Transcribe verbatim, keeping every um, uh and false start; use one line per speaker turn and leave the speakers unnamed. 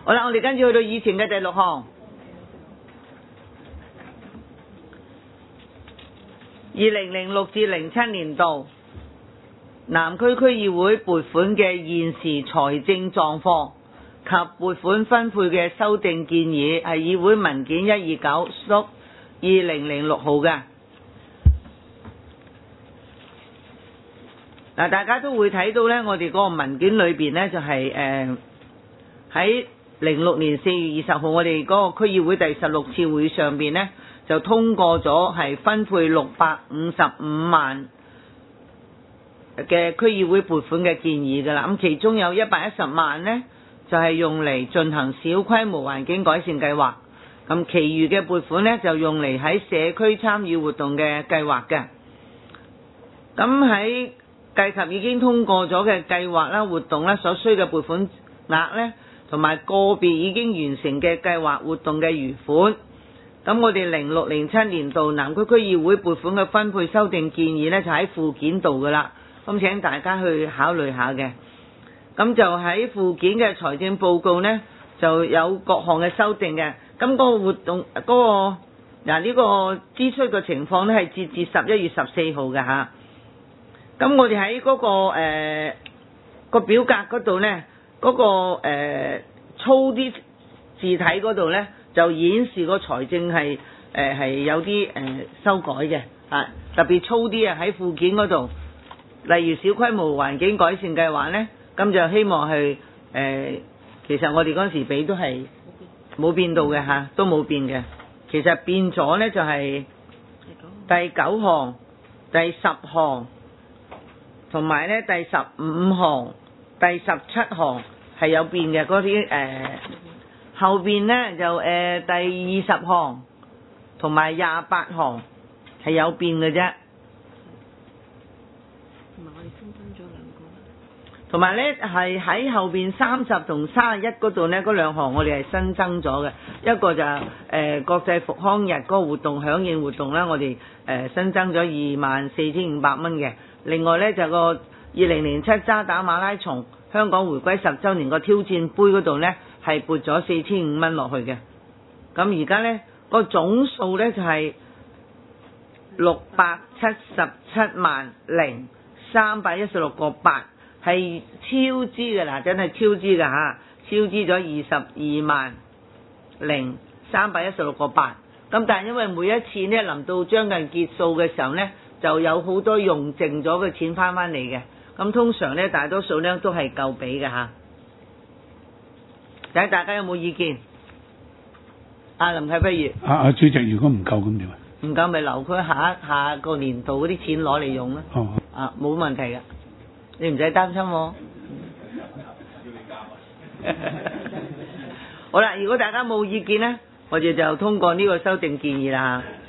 好啦，我哋跟住去到以前嘅第六項，二零零六至零七年度南區區議會撥款嘅現時財政狀況及撥款分配嘅修訂建議，係議會文件一二九屬二零零六號嘅。嗱，大家都會睇到咧，我哋嗰個文件裏邊咧就係誒喺零六年四月二十號，我哋嗰個區議會第十六次會上邊咧就通過咗係分配六百五十五萬嘅區議會撥款嘅建議㗎啦。咁其中有一百一十萬咧就係用嚟進行小規模環境改善計劃，咁其餘嘅撥款咧就用嚟喺社區參與活動嘅計劃嘅。咁喺計及已經通過咗嘅計劃啦、活動啦所需嘅撥款額咧，同埋個別已經完成嘅計劃活動嘅餘款，咁我哋零六零七年度南區區議會撥款嘅分配修訂建議咧，就喺附件度噶啦，咁請大家去考慮下嘅。咁就喺附件嘅財政報告咧，就有各項嘅修訂嘅。咁嗰個活動嗰、嗰個嗱呢個支出嘅情況咧，係截至十一月十四號嘅嚇。咁我哋喺嗰個誒、呃嗰個表格嗰度咧，嗰、嗰個誒、呃、粗啲字體嗰度咧，就顯示個財政係誒係有啲誒、呃、修改嘅啊，特別粗啲啊喺附件嗰度，例如小規模環境改善計劃咧，咁就希望係誒、呃，其實我哋嗰陣時俾都係冇變到嘅嚇，都冇變嘅。其實變咗咧就係第九項、第十項。同埋咧第十五項、第十七項係有變嘅，嗰啲誒後邊咧就誒、呃、第二十項同埋廿八項係有變嘅啫。同埋我哋新增咗兩個。同埋咧係喺後邊三十同三十一嗰度咧，嗰兩項我哋係新增咗嘅，一個就係、是、誒、呃、國際復康日嗰個活動響應活動咧，我哋誒、呃、新增咗二萬四千五百蚊嘅。另外咧就個二零零七渣打馬拉松香港回歸十週年個挑戰杯嗰度咧係撥咗四千五蚊落去嘅。咁而家咧個總數咧就係六百七十七萬零三百一十六個八，係超支嘅啦，真係超支㗎嚇，超支咗二十二萬零三百一十六個八。咁但係因為每一次咧臨到將近結束嘅時候咧，就有好多用剩咗嘅錢翻翻嚟嘅，咁通常咧大多數咧都係夠俾嘅嚇。睇大家有冇意見？阿林啟不如。
阿阿主席，如果唔夠咁點啊？
唔夠咪留佢下一下個年度嗰啲錢攞嚟用啦。
哦。
啊，冇問題嘅，你唔使擔心喎。好啦，如果大家冇意見咧，我哋就通過呢個修訂建議啦嚇。